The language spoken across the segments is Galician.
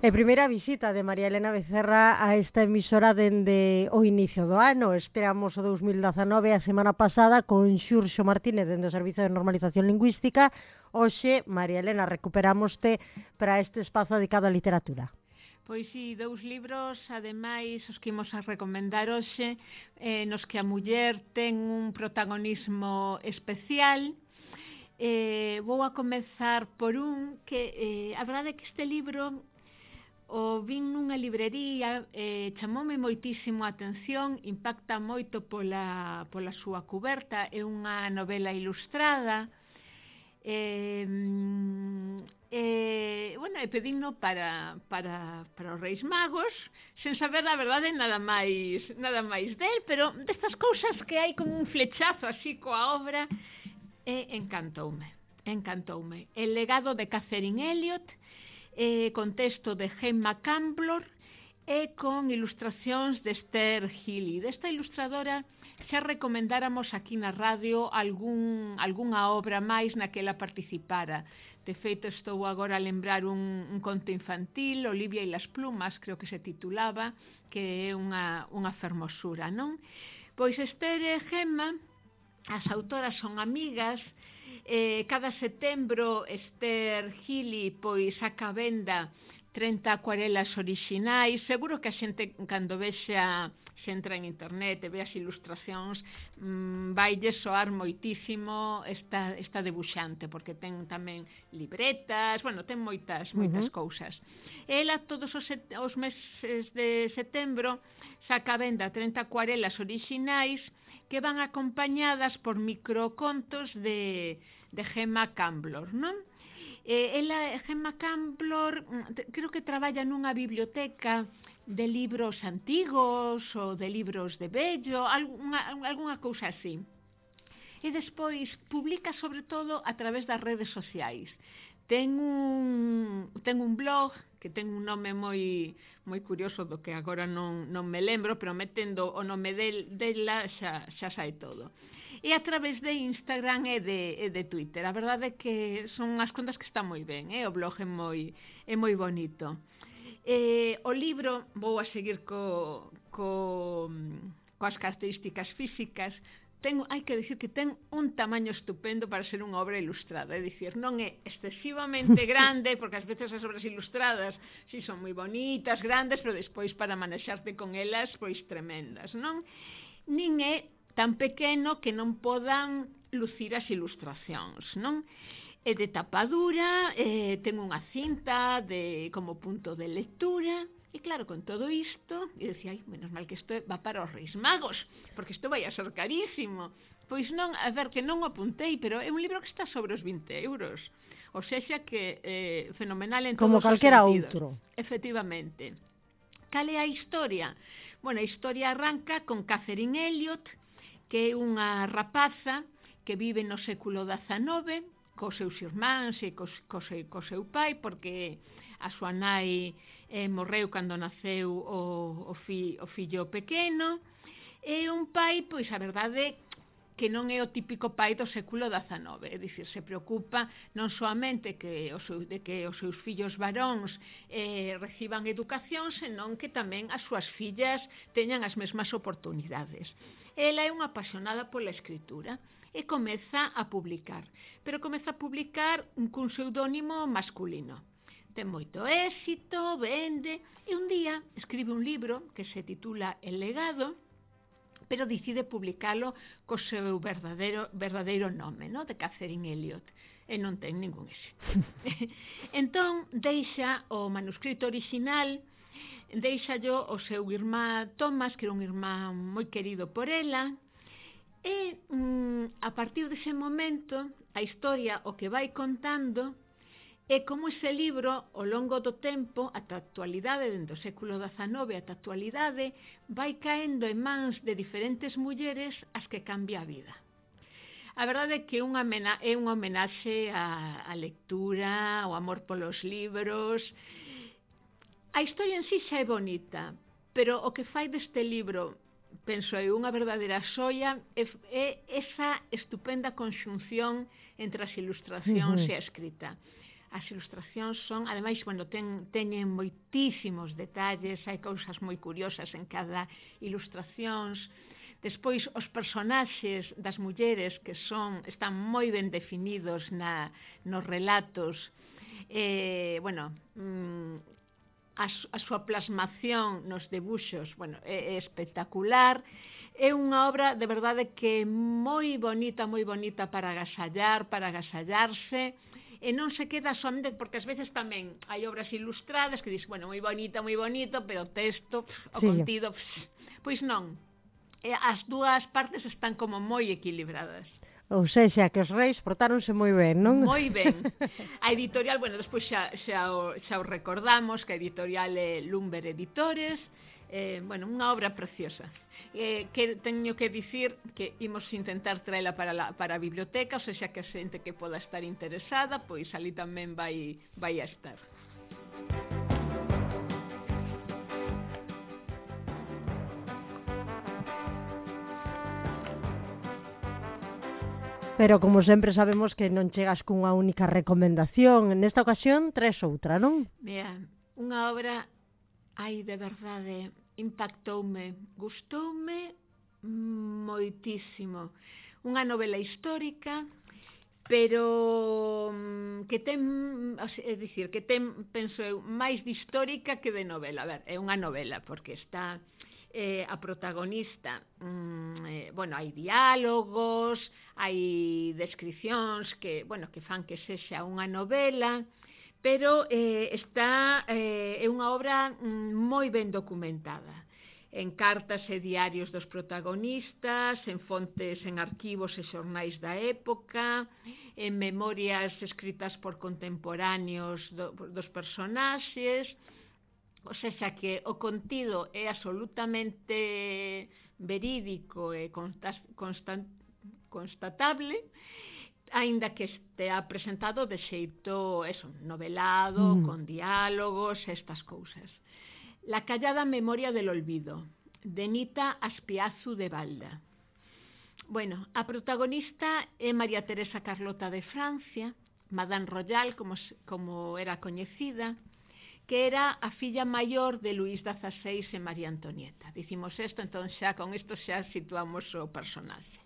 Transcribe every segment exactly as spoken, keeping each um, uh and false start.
E primeira visita de María Elena Becerra a esta emisora dende o inicio do ano. Esperamos o dous mil dezanove, a semana pasada, con Xurxo Martínez dende o Servizo de Normalización Lingüística. Hoxe, María Elena, recuperamoste para este espazo dedicado á literatura. Pois si, dous libros, ademais, os que imos a recomendar hoxe, eh, nos que a muller ten un protagonismo especial. Eh, vou a comezar por un que, eh, a verdade é que este libro o vin nunha librería, eh, chamoume moitísimo a atención, impacta moito pola, pola súa cuberta, é unha novela ilustrada, eh, eh, bueno, e pedinno para, para, para os Reis Magos, sen saber a verdade nada máis, nada máis del, pero destas cousas que hai como un flechazo así coa obra, e encantoume, encantoume. El legado de Catherine Elliot, eh, con texto de Gemma Camblor e con ilustracións de Esther Healy. Desta ilustradora xa recomendáramos aquí na radio algún, algunha obra máis na que ela participara. De feito, estou agora a lembrar un, un conto infantil, Olivia e las plumas, creo que se titulaba, que é unha, unha fermosura, non? Pois Esther e Gemma, as autoras son amigas. Eh, cada setembro Esther Healy pois saca a venda trinta acuarelas orixinais. Seguro que a xente cando vexa, se entra en internet e ve as ilustracións, mmm, vaille soar moitísimo esta, esta debuxante, porque ten tamén libretas, bueno, ten moitas moitas uh -huh. cousas. Ela todos os, set, os meses de setembro saca a venda trinta acuarelas orixinais que van acompañadas por microcontos de, de Gemma Camblor, non? Eh, ela, Gemma Camblor, creo que traballa nunha biblioteca de libros antigos ou de libros de vello, alguna, alguna cousa así. E despois publica sobre todo a través das redes sociais. Ten un, ten un blog que ten un nome moi moi curioso do que agora non, non me lembro, pero metendo o nome del, dela xa, xa sai todo. E a través de Instagram e de, e de Twitter. A verdade é que son as contas que están moi ben, eh? O blog é moi, é moi bonito. Eh, o libro, vou a seguir co, co, coas características físicas. Ten, hai que dicir que ten un tamaño estupendo para ser unha obra ilustrada, é dicir, non é excesivamente grande, porque ás veces as obras ilustradas si son moi bonitas, grandes, pero despois para manexarte con elas, pois tremendas, non? Nin é tan pequeno que non podan lucir as ilustracións, non? É de tapadura, eh, ten unha cinta de, como punto de lectura. E claro, con todo isto, eu decía, ai, menos mal que isto va para os Reis Magos, porque isto vai a ser carísimo. Pois non, a ver, que non o apuntei, pero é un libro que está sobre os vinte euros. O sexa que é eh, fenomenal en como todos os calquera sentidos. Outro. Efectivamente. Cal é a historia? Bueno, a historia arranca con Catherine Elliot, que é unha rapaza que vive no século dezanove, cos seus irmáns e cos, cos, co seu pai, porque a súa nai eh, morreu cando naceu o, o, fi, o fillo pequeno, e un pai, pois a verdade que non é o típico pai do século dezanove, é dicir, se preocupa non soamente que o seu, de que os seus fillos varóns eh, reciban educación, senón que tamén as súas fillas teñan as mesmas oportunidades. Ela é unha apasionada pola escritura e comeza a publicar, pero comeza a publicar cun pseudónimo masculino. Ten moito éxito, vende, e un día escribe un libro que se titula El legado, pero decide publicalo co seu verdadeiro, verdadeiro nome, no? De Catherine Elliot, e non ten ningún éxito. Entón, deixa o manuscrito orixinal, deixa yo o seu irmán Thomas, que era un irmán moi querido por ela, e mm, a partir dese momento, a historia o que vai contando é como ese libro, ao longo do tempo, ata a actualidade, dentro do século dezanove ata a actualidade, vai caendo en mans de diferentes mulleres as que cambia a vida. A verdade é que unha é unha homenaxe á, á lectura, ao amor polos libros. A historia en si xa é bonita, pero o que fai deste libro, penso eu, unha verdadeira xoia é, é esa estupenda conxunción entre as ilustracións uh -huh. e a escrita. as ilustracións son, ademais, bueno, ten, teñen moitísimos detalles, hai cousas moi curiosas en cada ilustracións. Despois, os personaxes das mulleres que son, están moi ben definidos na, nos relatos. Eh, bueno, mmm, a, a súa plasmación nos debuxos, bueno, é, é espectacular. É unha obra, de verdade, que é moi bonita, moi bonita para agasallar, para agasallarse, e non se queda somente, porque ás veces tamén hai obras ilustradas que dis, bueno, moi bonito, moi bonito, pero o texto, pff, o Sí. contido, pff, pois non. E as dúas partes están como moi equilibradas. Ou sexa, que os reis portáronse moi ben, non? Moi ben. A editorial, bueno, despois xa, xa, o, xa o recordamos, que a editorial é Lumber Editores, eh, bueno, unha obra preciosa. Eh, que teño que dicir que imos intentar traela para, la, para a biblioteca, ou seja, que a xente que poda estar interesada, pois ali tamén vai, vai a estar. Pero como sempre sabemos que non chegas cunha única recomendación, nesta ocasión tres outra, non? Mira, unha obra, ai, de verdade, impactoume, gustoume moitísimo. Unha novela histórica, pero que ten, é dicir, que ten, penso eu, máis de histórica que de novela. A ver, é unha novela, porque está... Eh, a protagonista, mm, eh, bueno, hai diálogos, hai descricións que, bueno, que fan que sexa unha novela, pero eh, está eh, é unha obra mm, moi ben documentada, en cartas e diarios dos protagonistas, en fontes, en arquivos e xornais da época, en memorias escritas por contemporáneos do, dos personaxes. O sexa que o contido é absolutamente verídico e constant, constatable, aínda que estea presentado de xeito eso, novelado, mm. con diálogos, estas cousas. La callada memoria del olvido, de Nita Aspiazu de Balda. Bueno, a protagonista é María Teresa Carlota de Francia, Madame Royal, como, como era coñecida, que era a filla maior de Luís dieciséis e María Antonieta. Dicimos isto, entón xa con isto xa situamos o personaxe.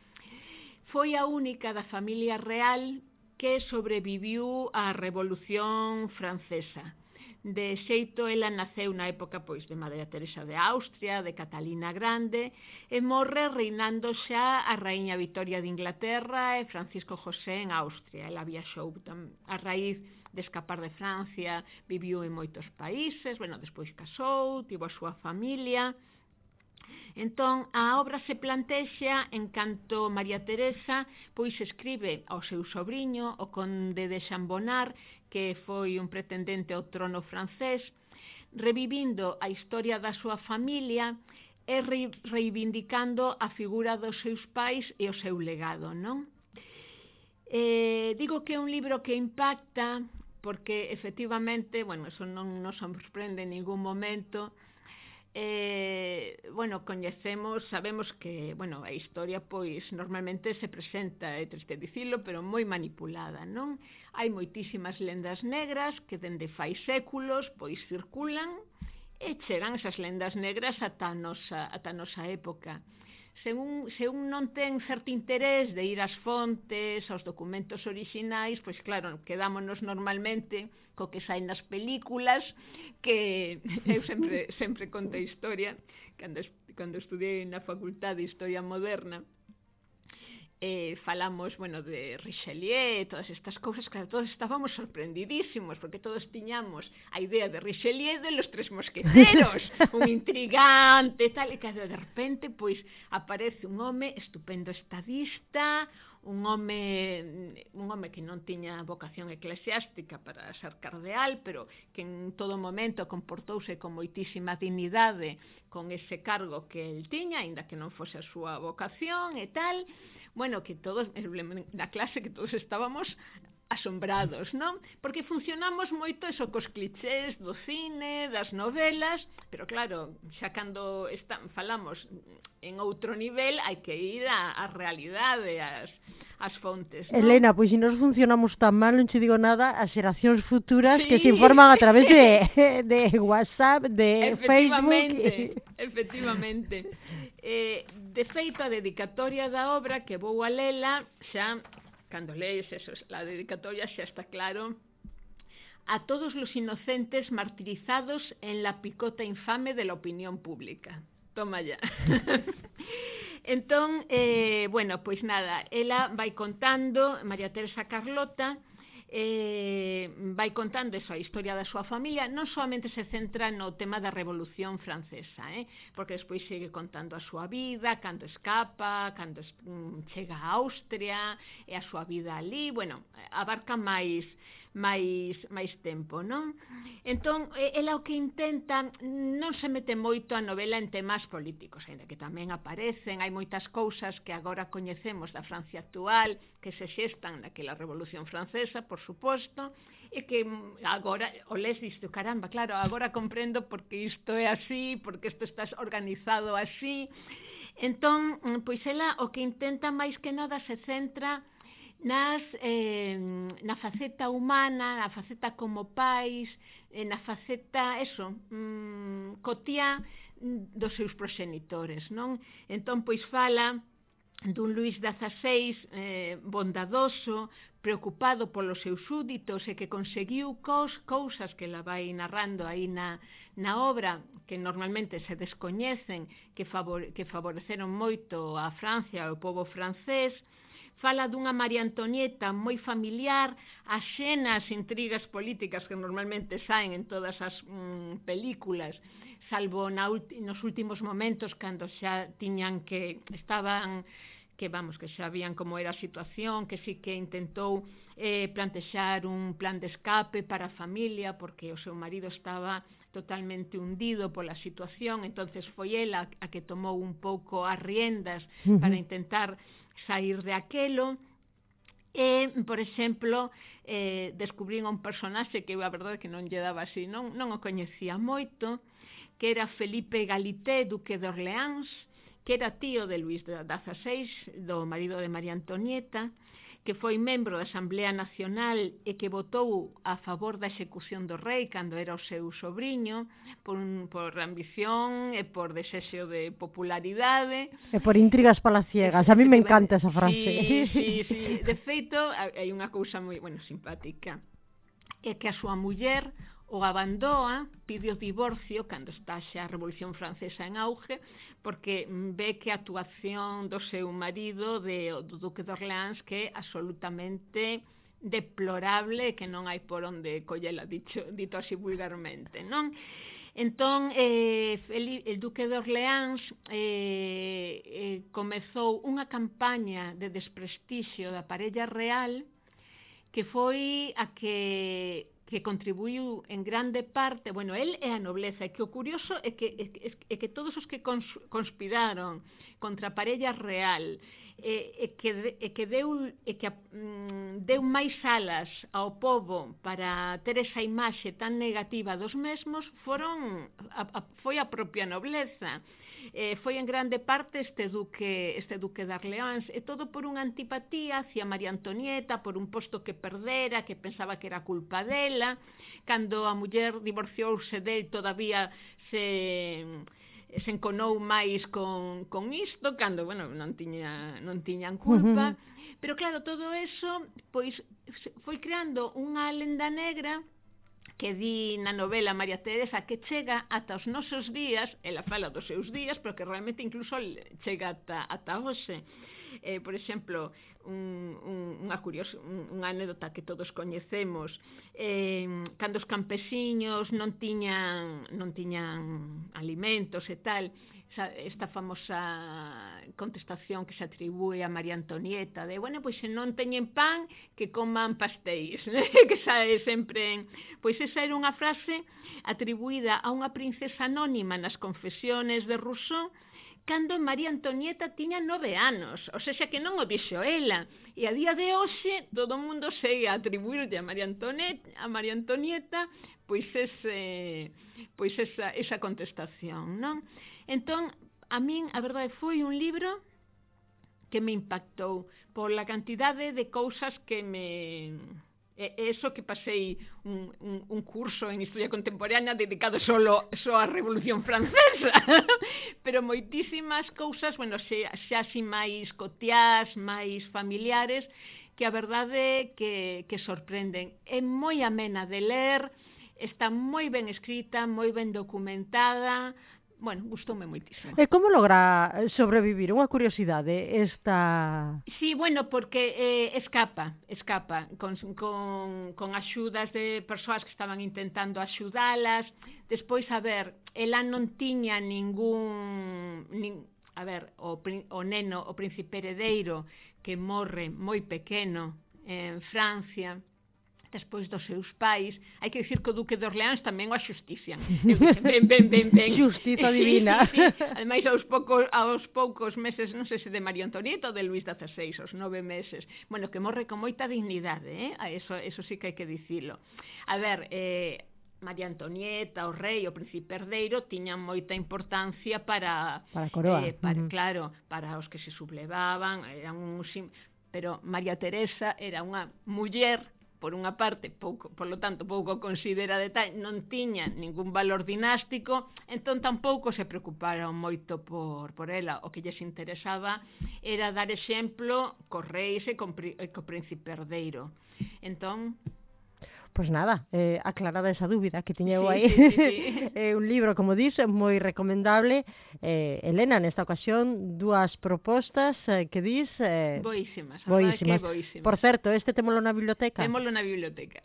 Foi a única da familia real que sobreviviu á Revolución Francesa. De xeito, ela naceu na época pois de María Teresa de Austria, de Catalina Grande, e morre reinando xa a raíña Vitoria de Inglaterra e Francisco José en Austria. Ela viaxou a raíz de escapar de Francia, viviu en moitos países, bueno, despois casou, tivo a súa familia. Entón, a obra se plantexa en canto María Teresa pois escribe ao seu sobrinho, o conde de Chambonard, que foi un pretendente ao trono francés, revivindo a historia da súa familia e re reivindicando a figura dos seus pais e o seu legado, non? Eh, digo que é un libro que impacta porque efectivamente, bueno, eso non nos sorprende en ningún momento. Eh, bueno, coñecemos, sabemos que, bueno, a historia pois normalmente se presenta, é triste dicilo, pero moi manipulada, non? Hai moitísimas lendas negras que dende fai séculos pois circulan e chegan esas lendas negras ata a nosa, ata a nosa época. Se un, se un non ten certo interés de ir ás fontes, aos documentos orixinais, pois claro, quedámonos normalmente co que sai nas películas, que eu sempre, sempre conto historia, cando, cando estudiei na Facultade de Historia Moderna, eh, falamos, bueno, de Richelieu e todas estas cousas, claro, todos estábamos sorprendidísimos, porque todos tiñamos a idea de Richelieu de los tres mosqueteros, un intrigante e tal, e claro, de repente, pois, aparece un home estupendo estadista, un home, un home que non tiña vocación eclesiástica para ser cardeal, pero que en todo momento comportouse con moitísima dignidade con ese cargo que el tiña, aínda que non fose a súa vocación e tal. Bueno, que todos, na clase que todos estábamos asombrados, non? Porque funcionamos moito eso cos clichés do cine, das novelas, pero claro, xa cando está, falamos en outro nivel hai que ir á realidade, ás, as fontes, non? Elena, pois se nos funcionamos tan mal, non che digo nada, as xeracións futuras Sí. que se informan a través de, de WhatsApp, de Facebook. Efectivamente, efectivamente. Eh, de feito, a dedicatoria da obra que vou a lela, xa, cando lees eso, a dedicatoria xa está claro: a todos los inocentes martirizados en la picota infame de la opinión pública. Toma ya. Entón, eh, bueno, pois nada, ela vai contando, María Teresa Carlota, eh, vai contando eso, a historia da súa familia. Non solamente se centra no tema da Revolución Francesa, eh? Porque despois segue contando a súa vida, cando escapa, cando es, mm, chega a Austria, e a súa vida ali, bueno, abarca máis máis máis tempo, non? Entón, ela o que intenta, non se mete moito a novela en temas políticos, ainda que tamén aparecen, hai moitas cousas que agora coñecemos da Francia actual, que se xestan naquela Revolución Francesa, por suposto, e que agora o les disto, caramba, claro, agora comprendo porque isto é así, porque isto está organizado así. Entón, pois ela o que intenta máis que nada se centra nas, eh, na faceta humana, na faceta como pais, eh, na faceta, eso, mm, cotiá dos seus proxenitores, non? Entón, pois fala dun Luís dezaseis eh, bondadoso, preocupado polos seus súditos e que conseguiu cos, cousas que la vai narrando aí na, na obra, que normalmente se descoñecen, que, favor, que favoreceron moito a Francia e ao povo francés. Fala dunha María Antonieta moi familiar, axena ás intrigas políticas que normalmente saen en todas as mm, películas, salvo na, nos últimos momentos cando xa tiñan que estaban que vamos, que sabían como era a situación, que sí que intentou eh, plantexar un plan de escape para a familia, porque o seu marido estaba totalmente hundido pola situación, entonces foi ela a que tomou un pouco as riendas uh-huh. para intentar sair de aquelo. E, por exemplo, eh, descubrín un personaxe que a verdade que non lle daba así, non, non o coñecía moito, que era Felipe Galité, duque de Orleans, que era tío de Luís dezaseis, do marido de María Antonieta, que foi membro da Asamblea Nacional e que votou a favor da execución do rei cando era o seu sobrinho, por, un, por ambición e por desexo de popularidade. E por intrigas palaciegas. A mí me encanta esa frase. Sí, sí, sí. De feito, hai unha cousa moi, bueno, simpática. É que a súa muller o abandoa, pide o divorcio cando está xa a Revolución Francesa en auge, porque ve que a actuación do seu marido, de, do Duque de Orleans, que é absolutamente deplorable, que non hai por onde collela, dicho, dito así vulgarmente, non? Entón, eh, el Duque de Orleans eh, eh, comezou unha campaña de desprestixio da parella real, que foi a que que contribuiu en grande parte, bueno, el é a nobleza, e que o curioso é que, é, é que todos os que cons, conspiraron contra a parella real, e, e que, e que, deu, e que mm, deu máis alas ao povo para ter esa imaxe tan negativa dos mesmos, foron a, a, foi a propia nobleza. Eh, foi en grande parte este duque, este duque de Orleans, e todo por unha antipatía hacia María Antonieta, por un posto que perdera, que pensaba que era culpa dela. Cando a muller divorciouse del, todavía se se enconou máis con, con isto, cando, bueno, non tiña, non tiñan culpa. Uh-huh. Pero claro, todo eso, pois, foi creando unha lenda negra que di na novela María Teresa, que chega ata os nosos días, ela fala dos seus días, pero que realmente incluso chega ata, ata hoxe. Eh, por exemplo, un, un, unha curiosa, un, unha anécdota que todos coñecemos, eh, cando os campesiños non tiñan, non tiñan alimentos e tal, esta famosa contestación que se atribúe a María Antonieta de, bueno, pois se non teñen pan, que coman pastéis, que sae sempre en... Pois esa era unha frase atribuída a unha princesa anónima nas confesiones de Rousseau, cando María Antonieta tiña nove anos, ou seja, que non o dixo ela, e a día de hoxe todo o mundo segue a atribuirlle a María Antonieta, a María Antonieta pois, ese, pois esa, esa contestación, non? Entón, a min, a verdade, foi un libro que me impactou pola cantidade de cousas que me... E eso que pasei un, un, un curso en Historia Contemporánea dedicado solo, só á Revolución Francesa. Pero moitísimas cousas, bueno, xa, xa así máis cotiás, máis familiares, que a verdade que, que sorprenden. É moi amena de ler, está moi ben escrita, moi ben documentada. Bueno, gustoume moitísimo. E como logra sobrevivir? Unha curiosidade, esta... Sí, bueno, porque eh, escapa, escapa, con, con, con axudas de persoas que estaban intentando axudalas. Despois, a ver, ela non tiña ningún... Nin, a ver, o, o neno, o príncipe heredeiro, que morre moi pequeno en Francia, despois dos seus pais. Hai que dicir que o duque de Orleáns tamén o axustician. Eu dixen, ben, ben, ben, ben. Xustiza divina. Sí, sí, sí. Ademais, aos poucos, aos poucos meses, non sei se de María Antonieta ou de Luís dieciséis, aos nove meses. Bueno, que morre con moita dignidade, eh? Eso, eso sí que hai que dicilo. A ver, eh, María Antonieta, o rei, o príncipe herdeiro tiñan moita importancia para... Para a coroa. Eh, para, uh -huh. Claro, para os que se sublevaban, eran un... Pero María Teresa era unha muller, por unha parte, pouco, por lo tanto, pouco considerada tal, non tiña ningún valor dinástico, entón tampouco se preocuparon moito por, por ela. O que lles interesaba era dar exemplo cos reis e co, e co príncipe herdeiro. Entón... Pois nada, eh, aclarada esa dúbida que tiña eu sí, aí. Sí, sí, sí. É un libro, como dis, moi recomendable. Eh, Elena, nesta ocasión, dúas propostas eh, que dis... Eh, boísimas, a boísimas. que boísimas. Por certo, este témolo na biblioteca? Témolo na biblioteca.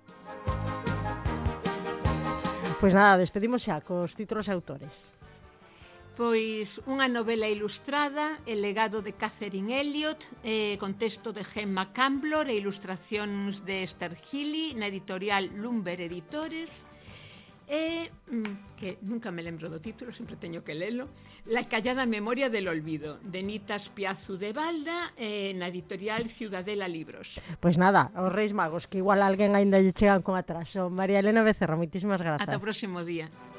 Pois nada, despedimos xa cos títulos e autores. Pois unha novela ilustrada, El legado de Catherine Elliot, eh, con texto de Gemma Camblor e ilustracións de Esther Healy, na editorial Lumber Editores, e, que nunca me lembro do título, sempre teño que lelo, La callada memoria del olvido, de Nita Spiazu de Balda, eh, na editorial Ciudadela Libros. Pois nada, os Reis Magos, que igual alguén aínda lle chegan con atraso. María Elena Becerra, moitísimas grazas. Ata o próximo día.